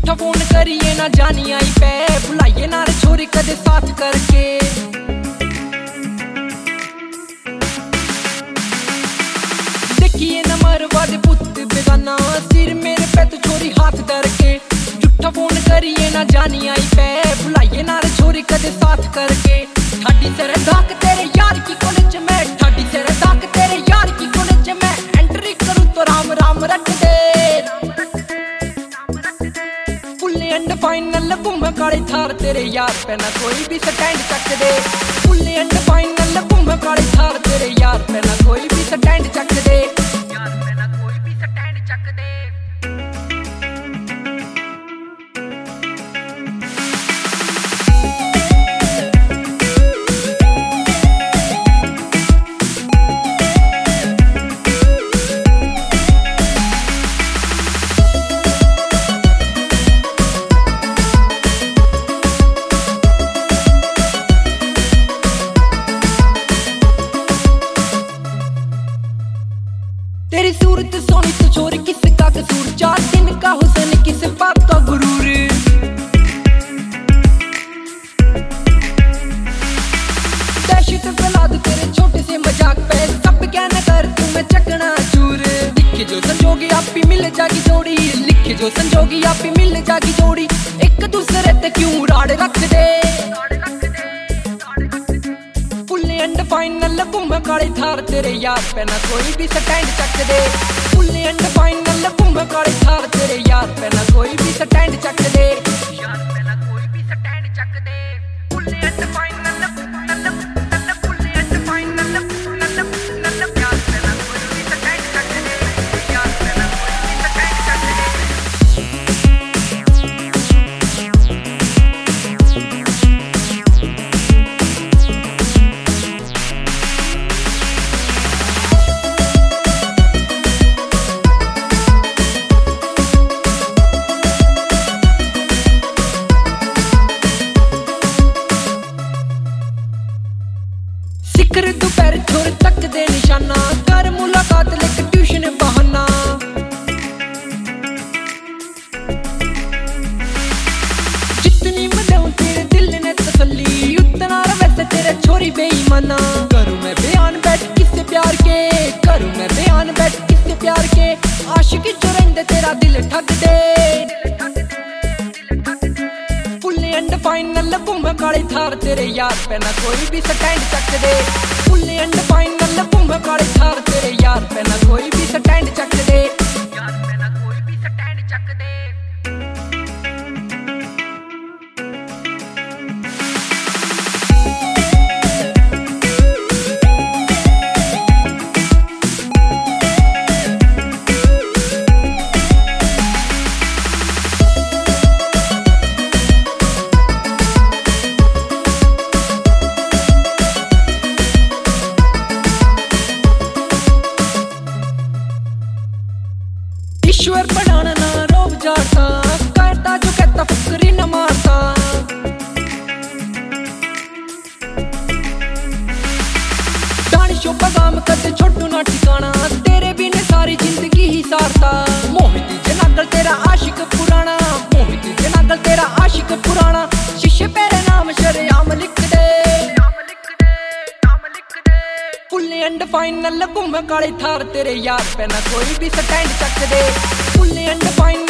झूठा फोन करिए ना जानी आई पे, बुलाइए ना रे छोरी कदे साथ करके। देखिए ना मरवा दे पुत बेगाना, सिर मेरे पे तो छोरी हाथ धर के। झूठा फोन करिए ना जानी आई पे, बुलाइए ना रे छोरी कदे साथ करके। ठाडी से धाक तेरे यार की कॉलेज में, ठाडी से धाक तेरे यार की कॉलेज में। एंट्री करूं तो राम राम रट दे, फुल एंड फाइनल घूम काले थार तेरे यार पे ना कोई भी स्टैंड चक दे। फुल एंड फाइनल घूम काले थार तेरे यार पे ना कोई भी स्टैंड चक दे, यार पे ना कोई भी स्टैंड चक दे। तेरी सूरत सोनी तो छोरी किसका कसूर, 4 दिन का हुस्न किस बात का गुरूर। दहशत फैला दो तेरे छोटे से मजाक पे, सब क्या न कर तुम्हें चकना चूर। लिखे जो संजोगी आप ही मिल जागी जोड़ी, लिखे जो संजोगी आप ही मिल जागी जोड़ी। एक दूसरे ते क्यों राड़ रख दे, एंड फाइनल घूम काले थार तेरे यार पे ना कोई भी स्टैंड चक दे। फुल एंड फाइनल घूम काले थार तेरे यार पे ना कोई भी स्टैंड चक दे, यार पे ना कोई भी स्टैंड चक दे। Full and final full and final यार पे ना कोई भी स्टैंड चक दे, यार पे ना कोई भी स्टैंड चक दे। सिखर दोपहर छोर तक दे निशाना, कर मुलाकात लेके ट्यूशन बहाना। जितनी मदाऊं तेरे दिल ने तसल्ली, उतना वैसे तेरे छोरी बेईमाना। करूं मैं बयान बैठ किससे प्यार के, करूं मैं बयान बैठ किससे प्यार के। आशिक जो रहंदे तेरा दिल ठग दे, एंड फाइनल घूम काले थार तेरे यार पे ना कोई भी स्टैंड चक दे। फुल एंड फाइनल घूम काले थार तेरे यार पे ना कोई भी स्टैंड चक दे, यार पे ना कोई भी स्टैंड चक दे। ईश्वर बढ़ाना ना रोब जाता, कहता जो कहता फुकरी न मारता। दानिशो बदाम कदे छोटू ना ठिकाना, तेरे बिन सारी जिंदगी ही सारता। मोहित जनागल तेरा आशिक पुराना, मोहित जनागल तेरा आशिक पुराना। शीशे पेरे नाम शरेआम लिख दे, फुल एंड फाइनल घूम काले थार तेरे यार पे ना कोई भी स्टैंड चक दे। Full and final